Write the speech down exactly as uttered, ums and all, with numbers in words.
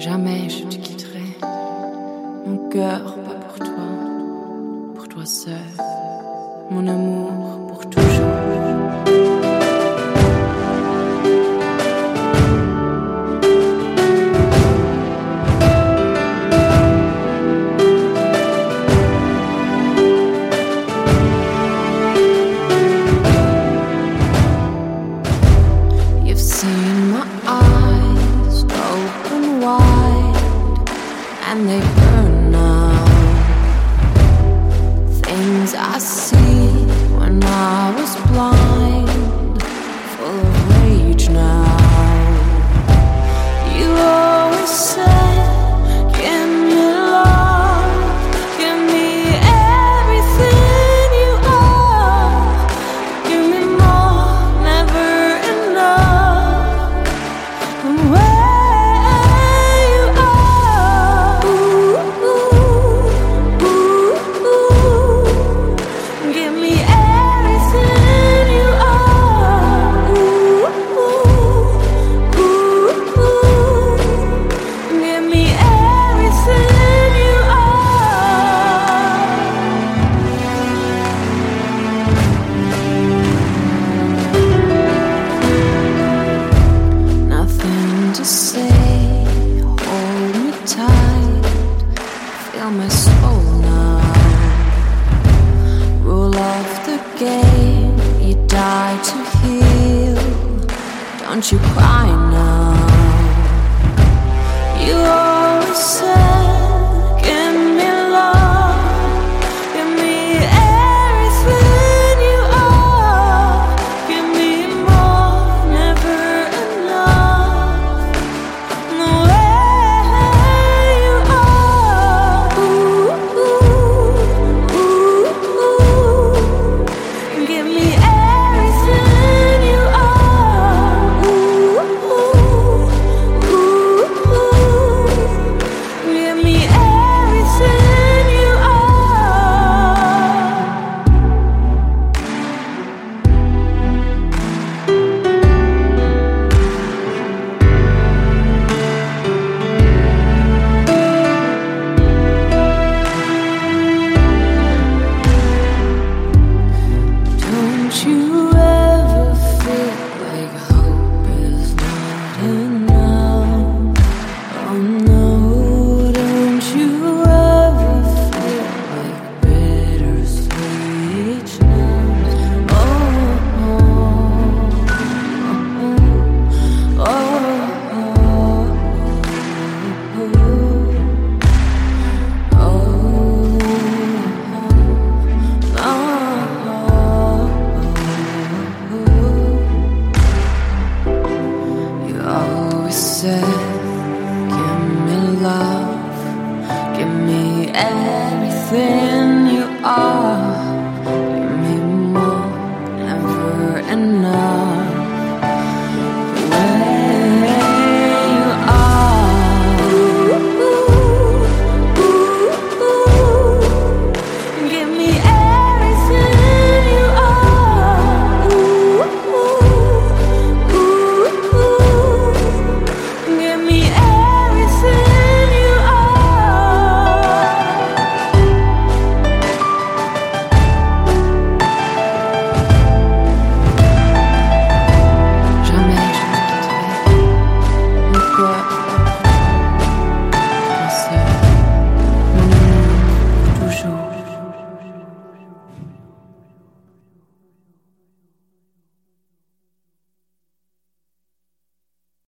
Jamais je te quitterai. Mon cœur pas pour toi, pour toi seul. Mon amour pour toujours. And they burn now. Things I see when I was blind, full of rage now. You always said, give me love, give me everything you are. Give me more, never enough. And when to say, hold me tight, feel my soul now. Rule of the game, you die to heal. Don't you cry